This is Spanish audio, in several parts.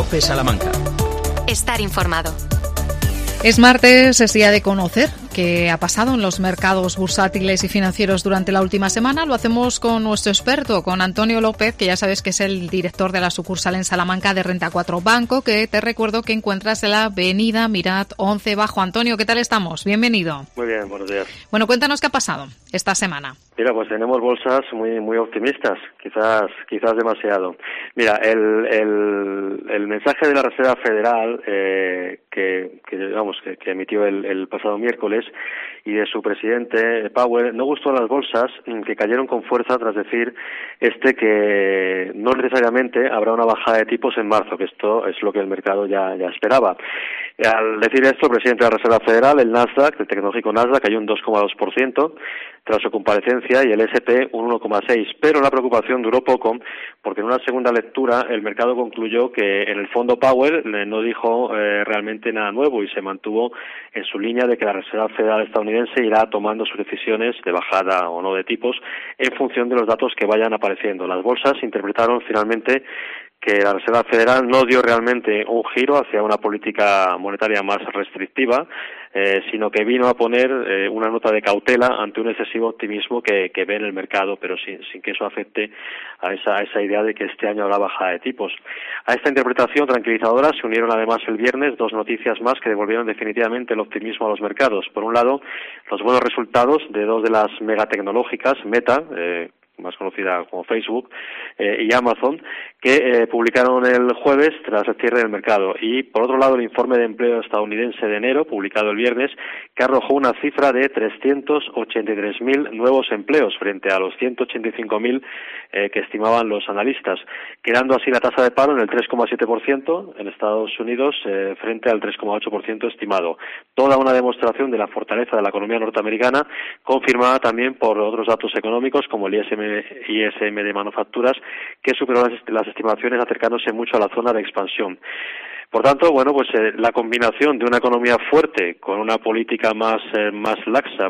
COPE Salamanca. Estar informado. Es martes, es día de conocer qué ha pasado en los mercados bursátiles y financieros durante la última semana. Lo hacemos con nuestro experto, con Antonio López, que ya sabes que es el director de la sucursal en Salamanca de Renta 4 Banco, que te recuerdo que encuentras en la avenida Mirat 11 Bajo. Antonio, ¿qué tal estamos? Bienvenido. Muy bien, buenos días. Bueno, cuéntanos qué ha pasado esta semana. Mira, pues tenemos bolsas muy optimistas, quizás demasiado. Mira, el mensaje de la Reserva Federal que emitió el pasado miércoles y de su presidente Powell no gustó a las bolsas, que cayeron con fuerza tras decir que no necesariamente habrá una bajada de tipos en marzo, que esto es lo que el mercado ya esperaba. Al decir esto, el presidente de la Reserva Federal, el Nasdaq, el tecnológico Nasdaq, cayó un 2,2% tras su comparecencia y el S&P un 1,6%, pero la preocupación duró poco porque en una segunda lectura el mercado concluyó que en el fondo Powell no dijo realmente nada nuevo y se mantuvo en su línea de que la Reserva Federal estadounidense irá tomando sus decisiones de bajada o no de tipos en función de los datos que vayan apareciendo. Las bolsas interpretaron finalmente que la Reserva Federal no dio realmente un giro hacia una política monetaria más restrictiva, sino que vino a poner una nota de cautela ante un excesivo optimismo que ve en el mercado, pero sin que eso afecte a esa idea de que este año habrá bajada de tipos. A esta interpretación tranquilizadora se unieron además el viernes dos noticias más que devolvieron definitivamente el optimismo a los mercados. Por un lado, los buenos resultados de dos de las megatecnológicas, Meta, más conocida como Facebook, y Amazon, que publicaron el jueves tras el cierre del mercado. Y, por otro lado, el informe de empleo estadounidense de enero, publicado el viernes, que arrojó una cifra de 383.000 nuevos empleos frente a los 185.000 que estimaban los analistas, quedando así la tasa de paro en el 3,7% en Estados Unidos frente al 3,8% estimado. Toda una demostración de la fortaleza de la economía norteamericana, confirmada también por otros datos económicos como el ISM de manufacturas, que superó las estimaciones acercándose mucho a la zona de expansión. Por tanto, la combinación de una economía fuerte con una política más laxa,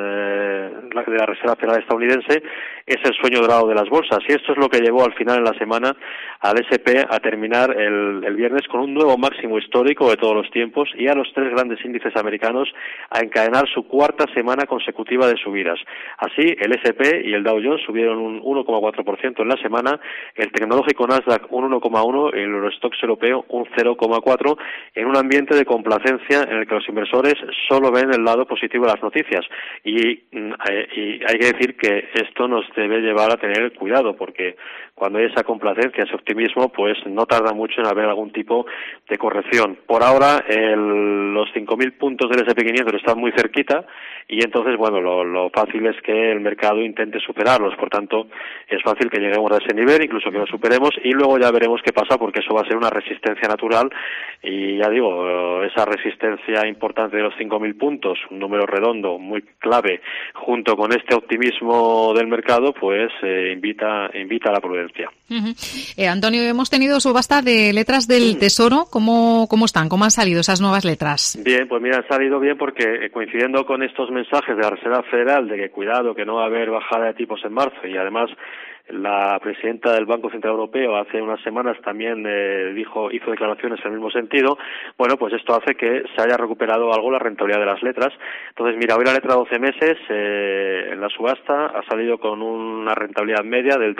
de la Reserva Federal estadounidense, es el sueño dorado de las bolsas. Y esto es lo que llevó al final en la semana al S&P a terminar el viernes con un nuevo máximo histórico de todos los tiempos y a los tres grandes índices americanos a encadenar su cuarta semana consecutiva de subidas. Así, el S&P y el Dow Jones subieron un 1,4% en la semana, el tecnológico Nasdaq un 1,1% y el Eurostoxx europeo un 0,4%, en un ambiente de complacencia en el que los inversores solo ven el lado positivo de las noticias. Y hay que decir que esto nos debe llevar a tener cuidado, porque cuando hay esa complacencia, ese optimismo, pues no tarda mucho en haber algún tipo de corrección. Por ahora, los 5.000 puntos del S&P 500 están muy cerquita y entonces, lo fácil es que el mercado intente superarlos. Por tanto, es fácil que lleguemos a ese nivel, incluso que lo superemos, y luego ya veremos qué pasa, porque eso va a ser una resistencia natural. Y ya digo, esa resistencia importante de los 5.000 puntos, un número redondo, muy clave, junto con este optimismo del mercado, pues invita a la prudencia. Uh-huh. Antonio, hemos tenido subasta de letras del Tesoro. ¿Cómo están? ¿Cómo han salido esas nuevas letras? Bien, pues mira, han salido bien porque coincidiendo con estos mensajes de la Reserva Federal de que cuidado, que no va a haber bajada de tipos en marzo, y además la presidenta del Banco Central Europeo hace unas semanas también hizo declaraciones en el mismo sentido. Pues esto hace que se haya recuperado algo la rentabilidad de las letras. Entonces, mira, hoy la letra 12 meses en la subasta ha salido con una rentabilidad media del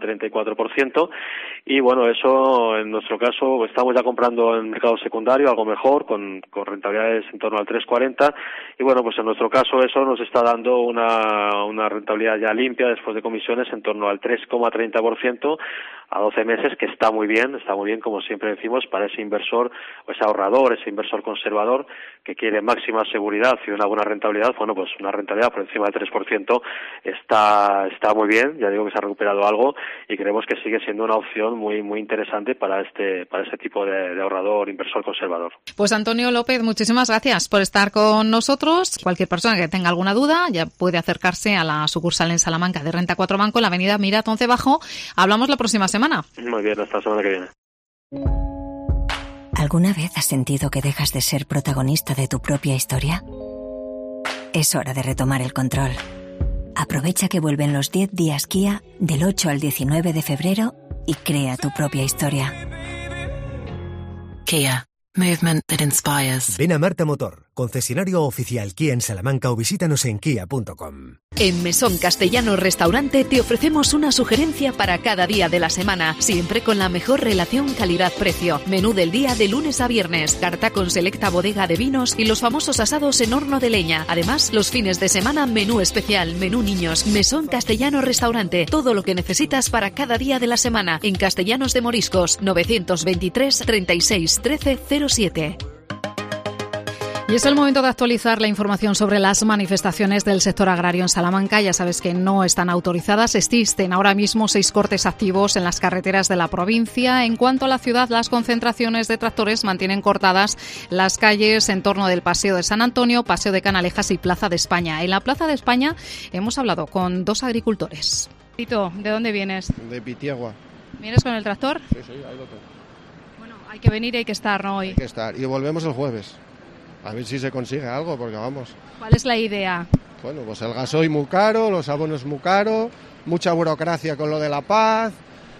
3,34%, y eso en nuestro caso estamos ya comprando en el mercado secundario algo mejor, con rentabilidades en torno al 3,40, y en nuestro caso eso nos está dando una rentabilidad ya limpia después de comisiones en torno al 3,30% a 12 meses, que está muy bien, como siempre decimos, para ese inversor o ese ahorrador, ese inversor conservador que quiere máxima seguridad y una buena rentabilidad. Una rentabilidad por encima del 3% está muy bien. Ya digo que se ha recuperado algo y creemos que sigue siendo una opción muy interesante para este tipo de ahorrador, inversor conservador. Pues Antonio López, muchísimas gracias por estar con nosotros. Cualquier persona que tenga alguna duda ya puede acercarse a la sucursal en Salamanca de Renta 4 Banco en la avenida Mirat 11 Bajo. Hablamos la próxima semana. Muy bien, hasta la semana que viene. ¿Alguna vez has sentido que dejas de ser protagonista de tu propia historia? Es hora de retomar el control. Aprovecha que vuelven los 10 días Kia del 8 al 19 de febrero y crea tu propia historia. Kia. Movement that inspires. Ven a Marta Motor, concesionario oficial Kia en Salamanca, o visítanos en kia.com. En Mesón Castellano Restaurante te ofrecemos una sugerencia para cada día de la semana, siempre con la mejor relación calidad-precio. Menú del día de lunes a viernes, carta con selecta bodega de vinos y los famosos asados en horno de leña. Además, los fines de semana, menú especial, menú niños. Mesón Castellano Restaurante, todo lo que necesitas para cada día de la semana. En Castellanos de Moriscos, 923 36 13 07. Y es el momento de actualizar la información sobre las manifestaciones del sector agrario en Salamanca. Ya sabes que no están autorizadas. Existen ahora mismo 6 cortes activos en las carreteras de la provincia. En cuanto a la ciudad, las concentraciones de tractores mantienen cortadas las calles en torno del Paseo de San Antonio, Paseo de Canalejas y Plaza de España. En la Plaza de España hemos hablado con 2 agricultores. Tito, ¿de dónde vienes? De Pitiagua. ¿Vienes con el tractor? Sí, ahí lo tengo. Bueno, hay que venir y hay que estar, ¿no? Hoy. Hay que estar. Y volvemos el jueves. A ver si se consigue algo, porque vamos. ¿Cuál es la idea? Bueno, pues el gasoil muy caro, los abonos muy caro, mucha burocracia con lo de la paz,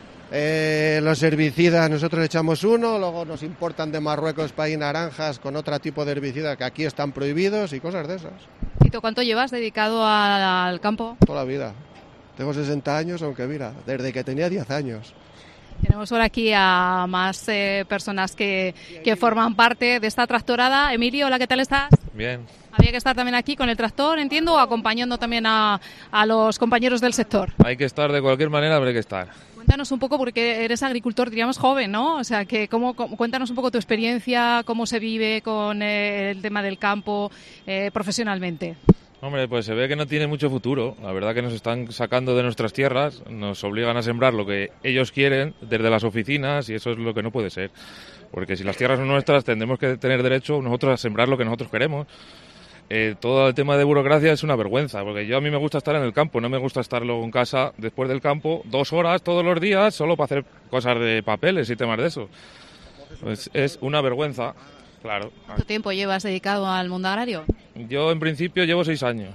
los herbicidas nosotros echamos uno, luego nos importan de Marruecos país naranjas con otro tipo de herbicidas que aquí están prohibidos y cosas de esas. Tito, ¿cuánto llevas dedicado al campo? Toda la vida. Tengo 60 años, aunque mira, desde que tenía 10 años. Tenemos por aquí a más personas que forman parte de esta tractorada. Emilio, hola, ¿qué tal estás? Bien. Había que estar también aquí con el tractor, entiendo, o acompañando también a los compañeros del sector. Hay que estar de cualquier manera, pero hay que estar. Cuéntanos un poco, porque eres agricultor, diríamos joven, ¿no? O sea, que cuéntanos un poco tu experiencia, cómo se vive con el tema del campo profesionalmente. Hombre, pues se ve que no tiene mucho futuro. La verdad que nos están sacando de nuestras tierras, nos obligan a sembrar lo que ellos quieren desde las oficinas y eso es lo que no puede ser. Porque si las tierras son nuestras, tendremos que tener derecho nosotros a sembrar lo que nosotros queremos. Todo el tema de burocracia es una vergüenza, porque a mí me gusta estar en el campo, no me gusta estar luego en casa después del campo 2 horas todos los días solo para hacer cosas de papeles y temas de eso. Pues es una vergüenza. Claro. ¿Cuánto tiempo llevas dedicado al mundo agrario? Yo en principio llevo 6 años.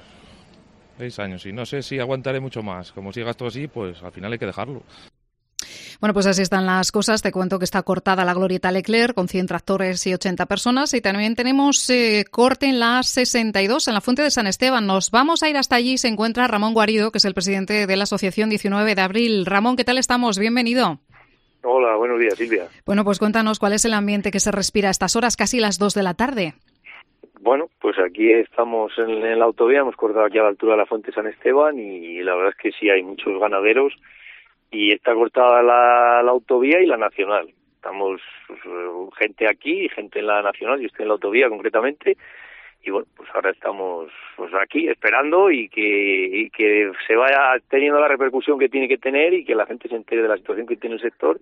6 años y no sé si aguantaré mucho más. Como siga esto así, pues al final hay que dejarlo. Bueno, pues así están las cosas. Te cuento que está cortada la Glorieta Leclerc con 100 tractores y 80 personas. Y también tenemos corte en la 62, en la Fuente de San Esteban. Nos vamos a ir hasta allí. Se encuentra Ramón Guarido, que es el presidente de la Asociación 19 de Abril. Ramón, ¿qué tal estamos? Bienvenido. Hola, buenos días, Silvia. Bueno, pues cuéntanos cuál es el ambiente que se respira a estas horas, casi las 2 de la tarde. Bueno, pues aquí estamos en la autovía, hemos cortado aquí a la altura de la Fuente San Esteban y la verdad es que sí hay muchos ganaderos y está cortada la autovía y la nacional. Estamos gente aquí y gente en la nacional, yo estoy en la autovía concretamente y bueno, pues ahora estamos pues aquí esperando y que se vaya teniendo la repercusión que tiene que tener y que la gente se entere de la situación que tiene el sector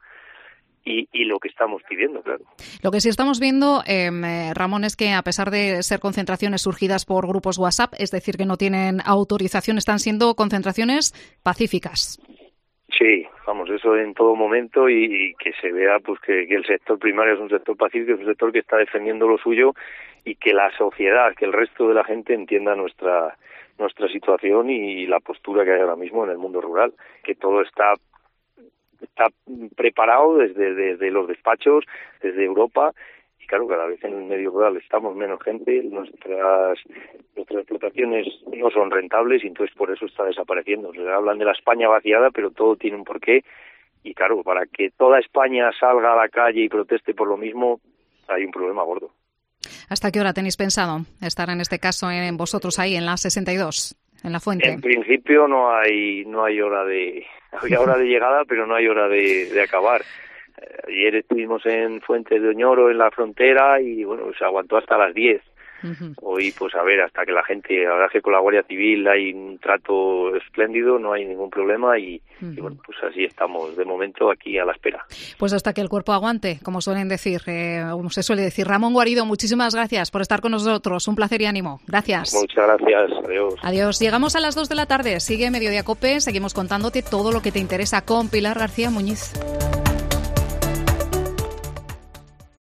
y lo que estamos pidiendo, claro. Lo que sí estamos viendo, Ramón, es que a pesar de ser concentraciones surgidas por grupos WhatsApp, es decir, que no tienen autorización, están siendo concentraciones pacíficas. Sí, vamos, eso en todo momento y que se vea pues que el sector primario es un sector pacífico, es un sector que está defendiendo lo suyo y que la sociedad, que el resto de la gente entienda nuestra situación y la postura que hay ahora mismo en el mundo rural, que todo está preparado desde los despachos, desde Europa, y claro, cada vez en el medio rural estamos menos gente, nuestras explotaciones no son rentables y entonces por eso está desapareciendo. Se hablan de la España vaciada, pero todo tiene un porqué, y claro, para que toda España salga a la calle y proteste por lo mismo, hay un problema gordo. ¿Hasta qué hora tenéis pensado estar en este caso en vosotros ahí en la 62, en la Fuente? En principio no hay hora de... Había hora de llegada, pero no hay hora de acabar. Ayer estuvimos en Fuentes de Oñoro, en la frontera, y bueno, se aguantó hasta las 10. Uh-huh. Hoy, pues a ver, hasta que la gente, la verdad es que con la Guardia Civil hay un trato espléndido, no hay ningún problema y bueno, pues así estamos de momento aquí a la espera. Pues hasta que el cuerpo aguante, como suelen decir, como se suele decir. Ramón Guarido, muchísimas gracias por estar con nosotros, un placer y ánimo. Gracias. Muchas gracias, adiós. Adiós. Llegamos a las 2 de la tarde, sigue Mediodía COPE, seguimos contándote todo lo que te interesa con Pilar García Muñiz.